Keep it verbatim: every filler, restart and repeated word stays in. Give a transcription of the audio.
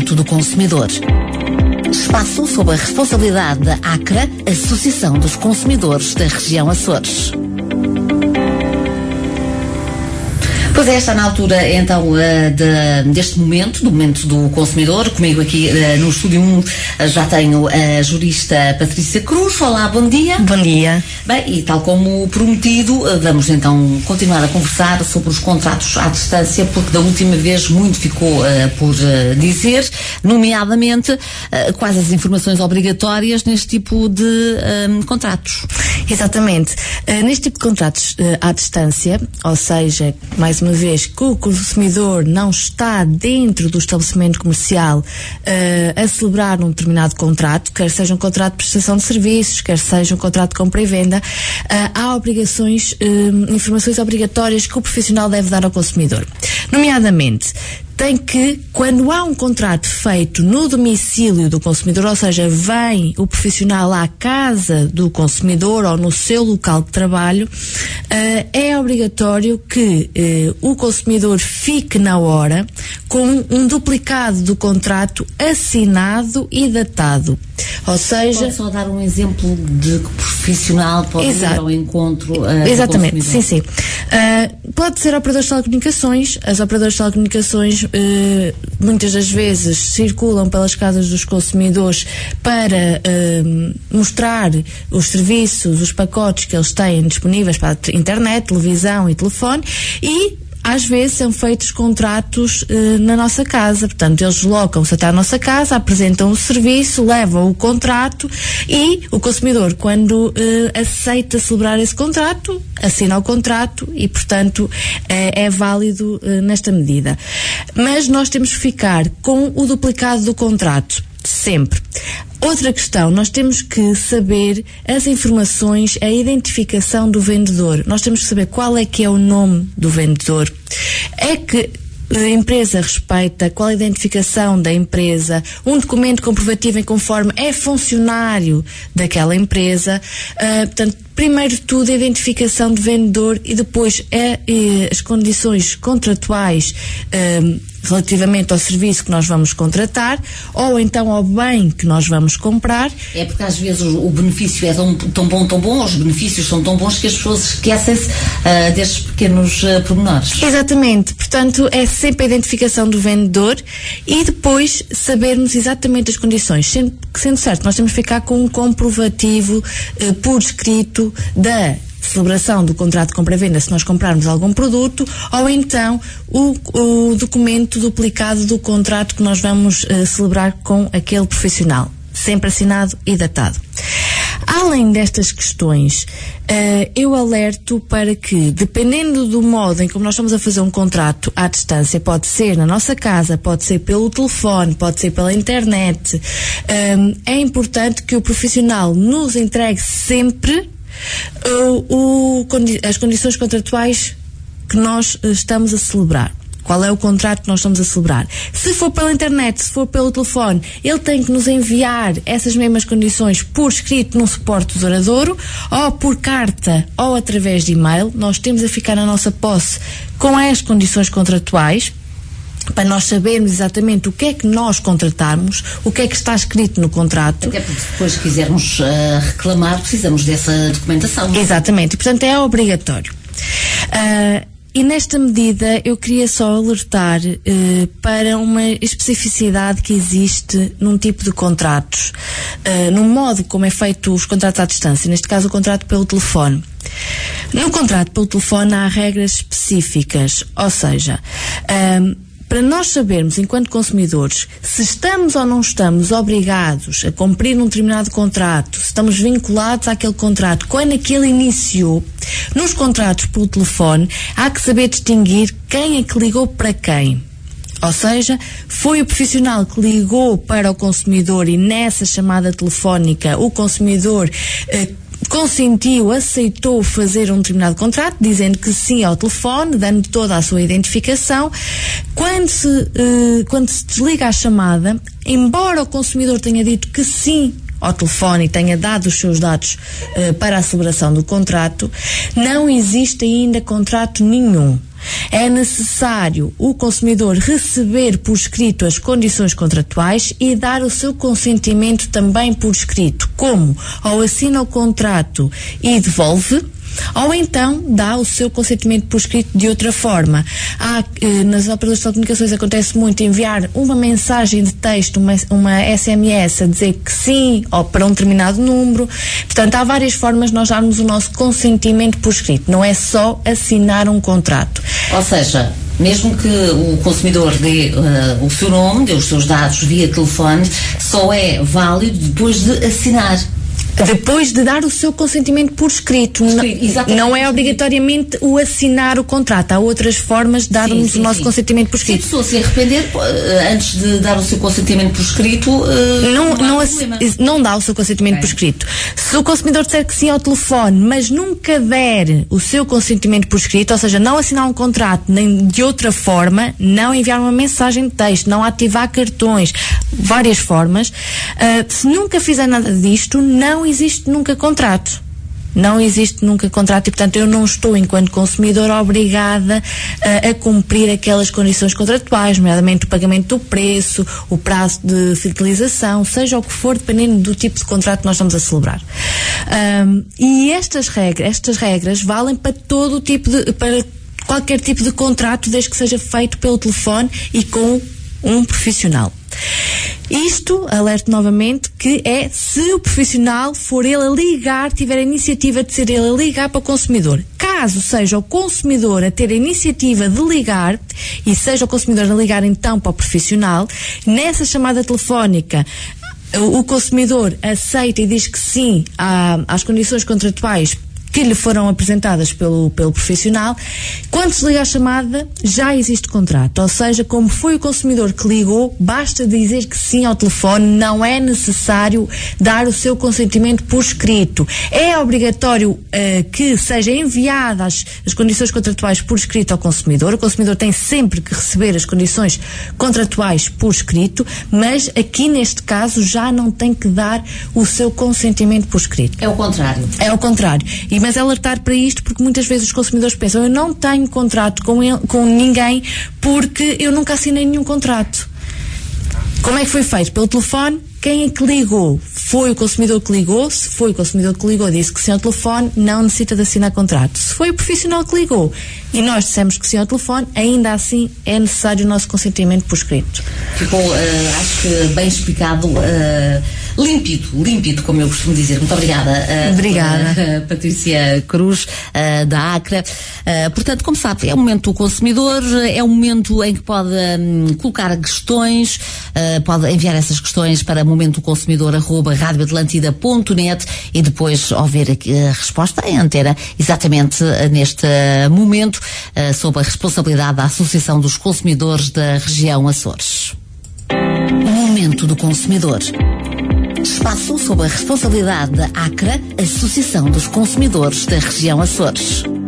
Direito do Consumidor. Espaço sob a responsabilidade da ACRA, Associação dos Consumidores da Região Açores. Pois é, está na altura então uh, de, deste momento, do momento do consumidor. Comigo aqui uh, no Estúdio um uh, já tenho a jurista Patrícia Cruz. Olá, bom dia. Bom dia. Bem, e tal como prometido, uh, vamos então continuar a conversar sobre os contratos à distância, porque da última vez muito ficou uh, por uh, dizer, nomeadamente uh, quais as informações obrigatórias neste tipo de uh, contratos. Exatamente. Uh, neste tipo de contratos uh, à distância, ou seja, mais uma vez que o consumidor não está dentro do estabelecimento comercial uh, a celebrar um determinado contrato, quer seja um contrato de prestação de serviços, quer seja um contrato de compra e venda, uh, há obrigações, uh, informações obrigatórias que o profissional deve dar ao consumidor. Nomeadamente, tem que, quando há um contrato feito no domicílio do consumidor, ou seja, vem o profissional à casa do consumidor ou no seu local de trabalho, uh, é obrigatório que uh, o consumidor fique na hora com um duplicado do contrato assinado e datado. Ou seja... Pode só dar um exemplo de que profissional pode Exato. ir ao encontro uh, Exatamente, do sim, sim. Uh, pode ser operadores de telecomunicações. As operadoras de telecomunicações uh, muitas das vezes circulam pelas casas dos consumidores para uh, mostrar os serviços, os pacotes que eles têm disponíveis para a internet, televisão e telefone, e às vezes são feitos contratos eh, na nossa casa. Portanto, eles deslocam-se até à nossa casa, apresentam o serviço, levam o contrato e o consumidor, quando eh, aceita celebrar esse contrato, assina o contrato e, portanto, eh, é válido eh, nesta medida. Mas nós temos que ficar com o duplicado do contrato, sempre. Outra questão, nós temos que saber as informações, a identificação do vendedor. Nós temos que saber qual é que é o nome do vendedor. É que a empresa respeita, qual a identificação da empresa, um documento comprovativo em conforme é funcionário daquela empresa. Uh, portanto, primeiro de tudo, a identificação do vendedor e depois é, é, as condições contratuais um, relativamente ao serviço que nós vamos contratar ou então ao bem que nós vamos comprar. É porque às vezes o, o benefício é tão, tão bom, tão bom, os benefícios são tão bons que as pessoas esquecem-se uh, destes pequenos uh, pormenores. Exatamente. Portanto, é sempre a identificação do vendedor e depois sabermos exatamente as condições. Sendo, sendo certo, nós temos que ficar com um comprovativo uh, por escrito da celebração do contrato de compra-venda se nós comprarmos algum produto, ou então o, o documento duplicado do contrato que nós vamos uh, celebrar com aquele profissional, sempre assinado e datado. Além destas questões, uh, eu alerto para que, dependendo do modo em como nós estamos a fazer um contrato à distância, pode ser na nossa casa, pode ser pelo telefone, pode ser pela internet, um, é importante que o profissional nos entregue sempre O, o, as condições contratuais que nós estamos a celebrar. Qual é o contrato que nós estamos a celebrar? Se for pela internet, se for pelo telefone, ele tem que nos enviar essas mesmas condições por escrito num suporte duradouro, ou por carta, ou através de e-mail. Nós temos a ficar na nossa posse com as condições contratuais, para nós sabermos exatamente o que é que nós contratamos, o que é que está escrito no contrato. Até porque depois, se quisermos uh, reclamar, precisamos dessa documentação. Exatamente, e portanto é obrigatório. Uh, e nesta medida eu queria só alertar uh, para uma especificidade que existe num tipo de contratos, uh, no modo como é feito os contratos à distância, neste caso o contrato pelo telefone. No contrato pelo telefone há regras específicas, ou seja, uh, para nós sabermos, enquanto consumidores, se estamos ou não estamos obrigados a cumprir um determinado contrato, se estamos vinculados àquele contrato, quando aquele iniciou, nos contratos pelo telefone, há que saber distinguir quem é que ligou para quem. Ou seja, foi o profissional que ligou para o consumidor e nessa chamada telefónica o consumidor eh, consentiu, aceitou fazer um determinado contrato, dizendo que sim ao telefone, dando toda a sua identificação. Quando se, uh, quando se desliga a chamada, embora o consumidor tenha dito que sim ao telefone e tenha dado os seus dados uh, para a celebração do contrato, não existe ainda contrato nenhum. É necessário o consumidor receber por escrito as condições contratuais e dar o seu consentimento também por escrito, como ou assina o contrato e devolve, ou então dá o seu consentimento por escrito de outra forma. Há, eh, nas operadoras de telecomunicações acontece muito enviar uma mensagem de texto, uma, uma S M S a dizer que sim, ou para um determinado número. Portanto, há várias formas de nós darmos o nosso consentimento por escrito, não é só assinar um contrato. Ou seja, mesmo que o consumidor dê uh, o seu nome, dê os seus dados via telefone, só é válido depois de assinar. Depois de dar o seu consentimento por escrito. Não, não é obrigatoriamente o assinar o contrato. Há outras formas de darmos sim, sim, o nosso sim. consentimento por escrito. Se a pessoa se arrepender, antes de dar o seu consentimento por escrito, uh, não, não, não, não dá o seu consentimento okay. por escrito. Se o consumidor disser que sim ao telefone, mas nunca der o seu consentimento por escrito, ou seja, não assinar um contrato nem de outra forma, não enviar uma mensagem de texto, não ativar cartões, várias formas, uh, se nunca fizer nada disto, não existe nunca contrato. Não existe nunca contrato e, portanto, eu não estou, enquanto consumidor, obrigada uh, a cumprir aquelas condições contratuais, nomeadamente o pagamento do preço, o prazo de fidelização, seja o que for, dependendo do tipo de contrato que nós estamos a celebrar. Um, e estas regras, estas regras valem para todo o tipo de, para qualquer tipo de contrato, desde que seja feito pelo telefone e com um profissional. Isto, alerto novamente, que é se o profissional for ele a ligar, tiver a iniciativa de ser ele a ligar para o consumidor. Caso seja o consumidor a ter a iniciativa de ligar, e seja o consumidor a ligar então para o profissional, nessa chamada telefónica, o consumidor aceita e diz que sim à, às condições contratuais que lhe foram apresentadas pelo, pelo profissional. Quando se liga a chamada, já existe contrato. Ou seja, como foi o consumidor que ligou, basta dizer que sim ao telefone, não é necessário dar o seu consentimento por escrito. É obrigatório uh, que seja enviadas as condições contratuais por escrito ao consumidor. O consumidor tem sempre que receber as condições contratuais por escrito, mas aqui neste caso já não tem que dar o seu consentimento por escrito. É o contrário. É o contrário. E mas alertar para isto, porque muitas vezes os consumidores pensam, eu não tenho contrato com, ele, com ninguém porque eu nunca assinei nenhum contrato. Como é que foi feito? Pelo telefone? Quem é que ligou? Foi o consumidor que ligou? Se foi o consumidor que ligou, disse que sim ao telefone, não necessita de assinar contrato. Se foi o profissional que ligou e nós dissemos que sim ao telefone, ainda assim é necessário o nosso consentimento por escrito. Ficou, uh, acho que bem explicado, uh, límpido, límpido, como eu costumo dizer. Muito obrigada. Uh, obrigada. Uh, Patrícia Cruz, uh, da ACRA. Uh, portanto, como sabe, é o momento do consumidor, é o momento em que pode um, colocar questões, uh, pode enviar essas questões para momento consumidor arroba rádio atlântida ponto net e depois ouvir a resposta em antena exatamente neste momento uh, sob a responsabilidade da Associação dos Consumidores da Região Açores. Momento do Consumidor. Espaço sob a responsabilidade da ACRA, Associação dos Consumidores da Região Açores.